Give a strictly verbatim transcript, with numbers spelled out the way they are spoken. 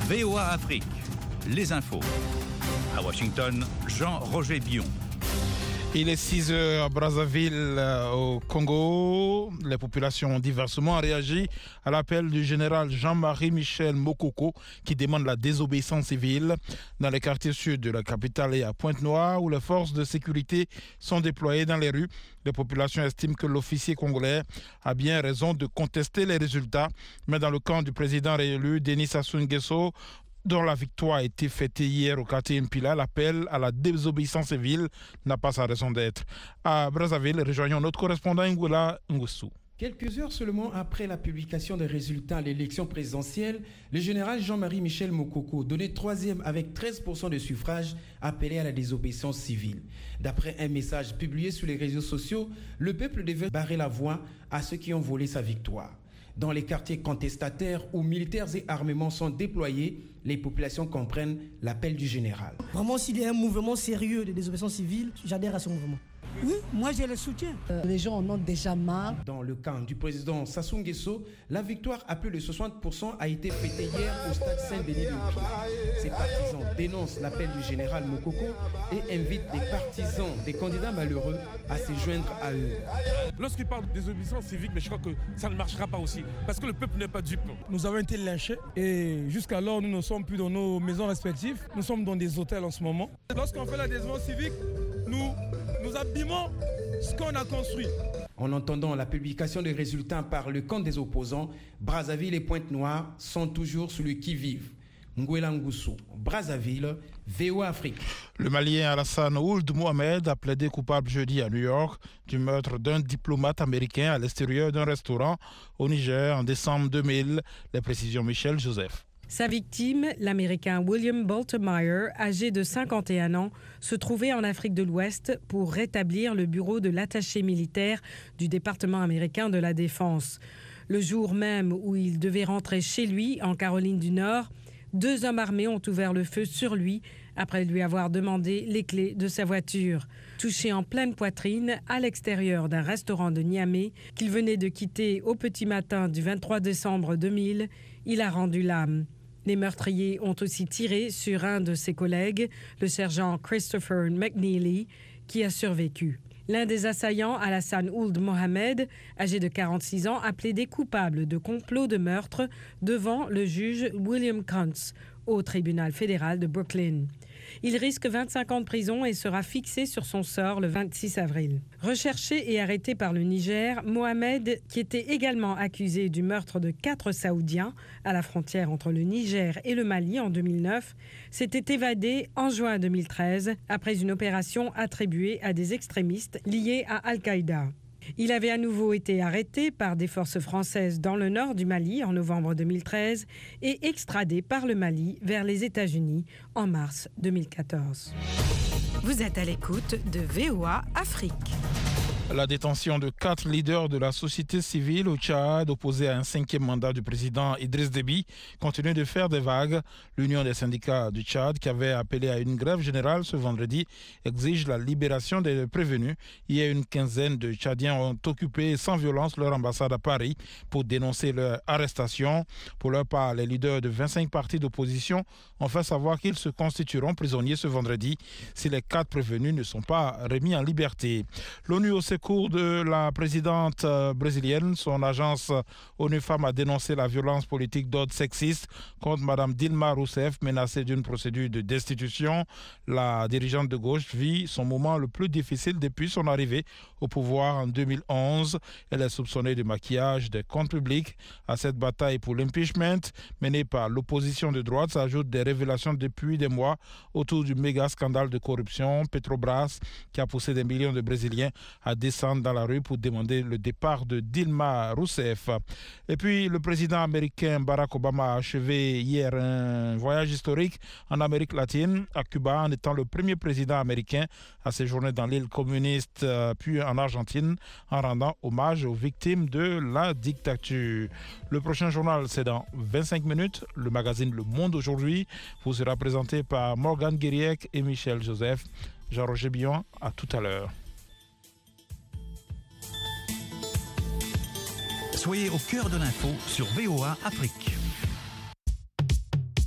V O A Afrique, les infos. À Washington, Jean-Roger Bion. Il est six heures à Brazzaville, au Congo. Les populations ont diversement réagi à l'appel du général Jean-Marie Michel Mokoko qui demande la désobéissance civile. Dans les quartiers sud de la capitale et à Pointe-Noire, où les forces de sécurité sont déployées dans les rues, les populations estiment que l'officier congolais a bien raison de contester les résultats. Mais dans le camp du président réélu, Denis Sassou Nguesso, dont la victoire a été fêtée hier au quartier Mpila, l'appel à la désobéissance civile n'a pas sa raison d'être. À Brazzaville, rejoignons notre correspondant Ngoula Ngoussou. Quelques heures seulement après la publication des résultats à l'élection présidentielle, le général Jean-Marie Michel Mokoko, donné troisième avec treize pour cent de suffrages, appelait à la désobéissance civile. D'après un message publié sur les réseaux sociaux, le peuple devait barrer la voie à ceux qui ont volé sa victoire. Dans les quartiers contestataires où militaires et armements sont déployés, les populations comprennent l'appel du général. Vraiment, s'il y a un mouvement sérieux de désobéissance civile, j'adhère à ce mouvement. Oui, moi je le soutiens. Euh, les gens en ont déjà marre. Dans le camp du président Sassou Nguesso, la victoire à plus de soixante pour cent a été fêtée hier au stade Saint-Denis de Mpila. Ses partisans dénoncent l'appel du général Mokoko et invitent des partisans des candidats malheureux à se joindre à eux. Lorsqu'il parle de désobéissance civique, mais je crois que ça ne marchera pas aussi, parce que le peuple n'est pas dupe. Nous avons été lynchés et jusqu'alors nous ne sommes plus dans nos maisons respectives, nous sommes dans des hôtels en ce moment. Lorsqu'on fait la désobéissance civique, nous, nous abîmons ce qu'on a construit. En entendant la publication des résultats par le camp des opposants, Brazzaville et Pointe-Noire sont toujours sur le qui-vive. Ngoula Ngoussou, Brazzaville, V O A Afrique. Le Malien Alassane Ould Mohamed a plaidé coupable jeudi à New York du meurtre d'un diplomate américain à l'extérieur d'un restaurant au Niger en décembre deux mille. Les précisions Michel Joseph. Sa victime, l'Américain William Baltermeyer, âgé de cinquante et un ans, se trouvait en Afrique de l'Ouest pour rétablir le bureau de l'attaché militaire du département américain de la Défense. Le jour même où il devait rentrer chez lui, en Caroline du Nord, deux hommes armés ont ouvert le feu sur lui après lui avoir demandé les clés de sa voiture. Touché en pleine poitrine à l'extérieur d'un restaurant de Niamey qu'il venait de quitter au petit matin du vingt-trois décembre deux mille, il a rendu l'âme. Les meurtriers ont aussi tiré sur un de ses collègues, le sergent Christopher McNeely, qui a survécu. L'un des assaillants, Alassane Ould Mohamed, âgé de quarante-six ans, a plaidé coupable de complot de meurtre devant le juge William Kuntz au tribunal fédéral de Brooklyn. Il risque vingt-cinq ans de prison et sera fixé sur son sort le vingt-six avril. Recherché et arrêté par le Niger, Mohamed, qui était également accusé du meurtre de quatre Saoudiens à la frontière entre le Niger et le Mali en deux mille neuf, s'était évadé en juin deux mille treize après une opération attribuée à des extrémistes liés à Al-Qaïda. Il avait à nouveau été arrêté par des forces françaises dans le nord du Mali en novembre deux mille treize et extradé par le Mali vers les États-Unis en mars deux mille quatorze. Vous êtes à l'écoute de V O A Afrique. La détention de quatre leaders de la société civile au Tchad, opposés à un cinquième mandat du président Idriss Déby, continue de faire des vagues. L'Union des syndicats du Tchad, qui avait appelé à une grève générale ce vendredi, exige la libération des prévenus. Hier, une quinzaine de Tchadiens ont occupé sans violence leur ambassade à Paris pour dénoncer leur arrestation. Pour leur part, les leaders de vingt-cinq partis d'opposition ont fait savoir qu'ils se constitueront prisonniers ce vendredi si les quatre prévenus ne sont pas remis en liberté. L'ONU au secours de la présidente brésilienne, son agence ONU Femmes a dénoncé la violence politique d'ordre sexiste contre Mme Dilma Rousseff, menacée d'une procédure de destitution. La dirigeante de gauche vit son moment le plus difficile depuis son arrivée au pouvoir en deux mille onze. Elle est soupçonnée de maquillage des comptes publics. À cette bataille pour l'impeachment menée par l'opposition de droite s'ajoutent des révélations depuis des mois autour du méga scandale de corruption Petrobras qui a poussé des millions de Brésiliens à descendre dans la rue pour demander le départ de Dilma Rousseff. Et puis le président américain Barack Obama a achevé hier un voyage historique en Amérique latine, à Cuba, en étant le premier président américain à séjourner dans l'île communiste, puis en Argentine, en rendant hommage aux victimes de la dictature. Le prochain journal, c'est dans vingt-cinq minutes. Le magazine Le Monde aujourd'hui vous sera présenté par Morgane Guiriec et Michel Joseph. Jean-Roger Bion, à tout à l'heure. Soyez au cœur de l'info sur V O A Afrique.